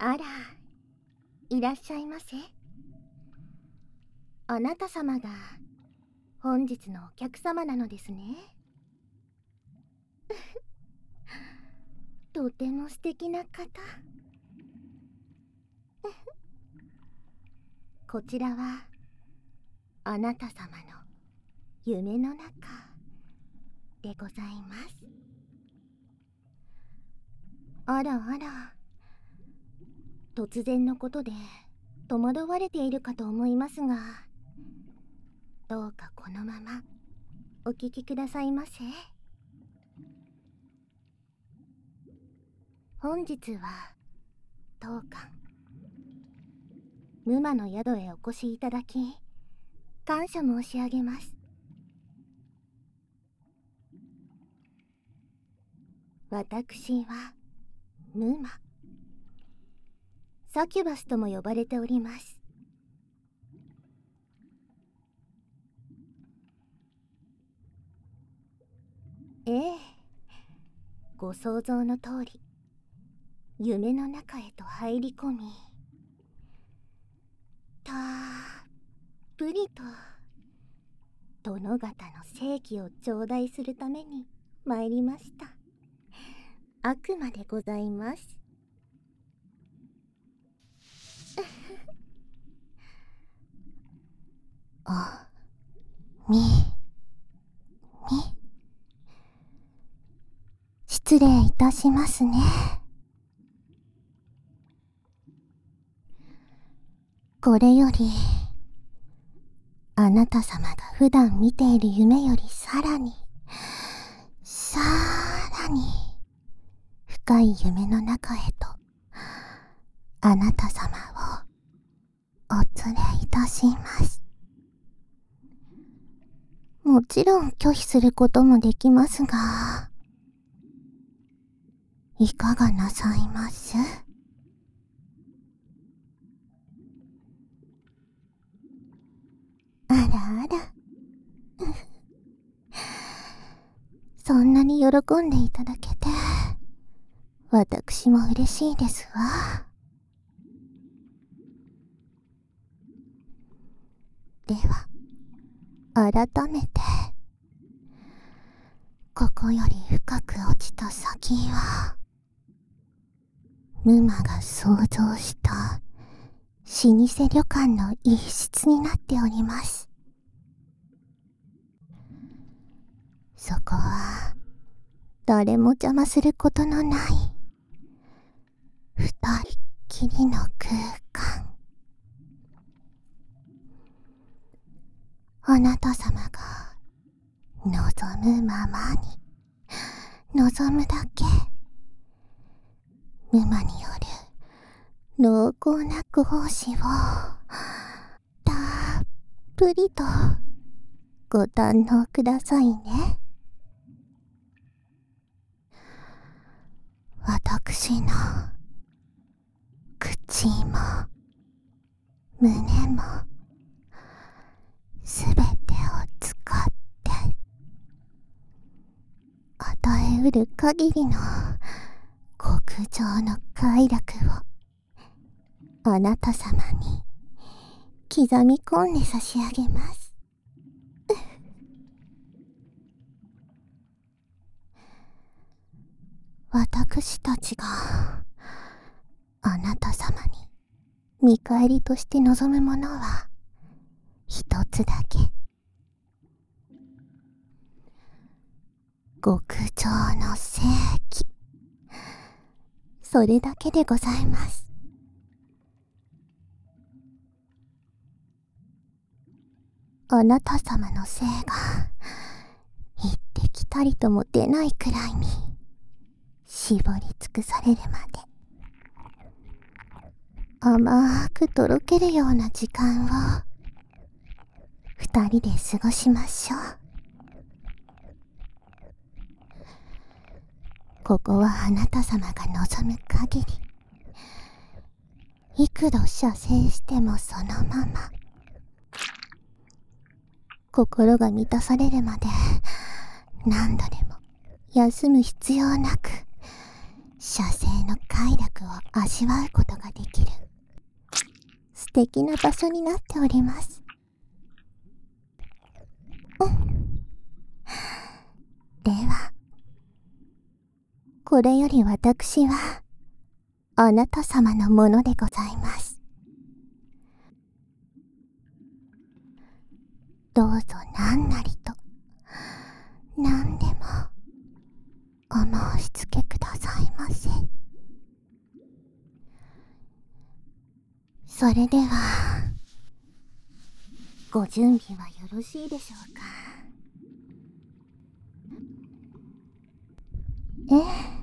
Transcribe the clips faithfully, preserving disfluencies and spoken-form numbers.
あら、いらっしゃいませ。あなた様が本日のお客様なのですね。とても素敵な方。こちらはあなた様の夢の中でございます。あらあら、突然のことで戸惑われているかと思いますが、どうかこのままお聞きくださいませ。本日は当館無魔の宿へお越しいただき感謝申し上げます。私は無魔、サキュバスとも呼ばれております。ええ、ご想像の通り夢の中へと入り込み、たっぷりと殿方の正気を頂戴するために参りました。悪魔でございます。あ、み、み、失礼いたしますね。これよりあなた様が普段見ている夢よりさらにさらに深い夢の中へとあなた様をお連れいたします。もちろん拒否することもできますが、いかがなさいます？あらあらそんなに喜んでいただけて私も嬉しいですわ。では改めて、ここより深く落ちた先は無魔が創造した老舗旅館の一室になっております。そこは誰も邪魔することのない二人きりの空間。あなた様が望むままに望むだけ無魔による濃厚なご奉仕をたっぷりとご堪能くださいね。私の口も胸もすべてを使って与えうる限りの極上の快楽をあなた様に刻み込んで差し上げます。私たちがあなた様に見返りとして望むものは一つだけ。極上の正気、それだけでございます。あなた様の精が行ってきたりとも出ないくらいに絞り尽くされるまで甘くとろけるような時間を二人で過ごしましょう。ここはあなた様が望む限り、幾度射精してもそのまま心が満たされるまで何度でも休む必要なく射精の快楽を味わうことができる素敵な場所になっております。うん。では、これより私はあなた様のものでございます。どうぞ何なりと何でもお申し付けくださいませ。それではご準備はよろしいでしょうか。え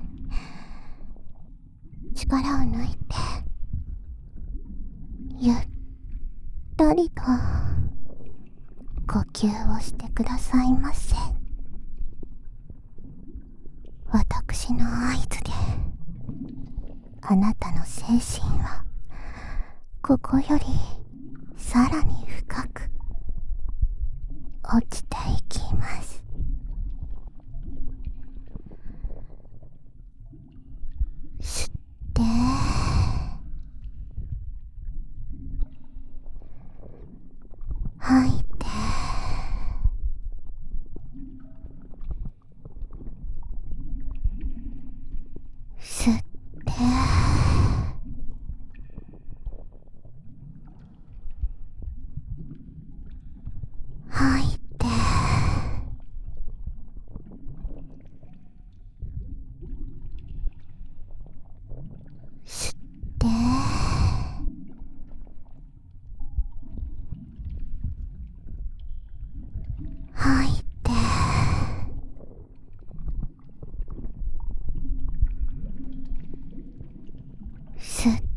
え、力を抜いてゆったりと呼吸をしてくださいませ。私の合図であなたの精神はここよりさらに深く落ちていきます。吸って吐いて吸って吐いて吸って吐いて吸って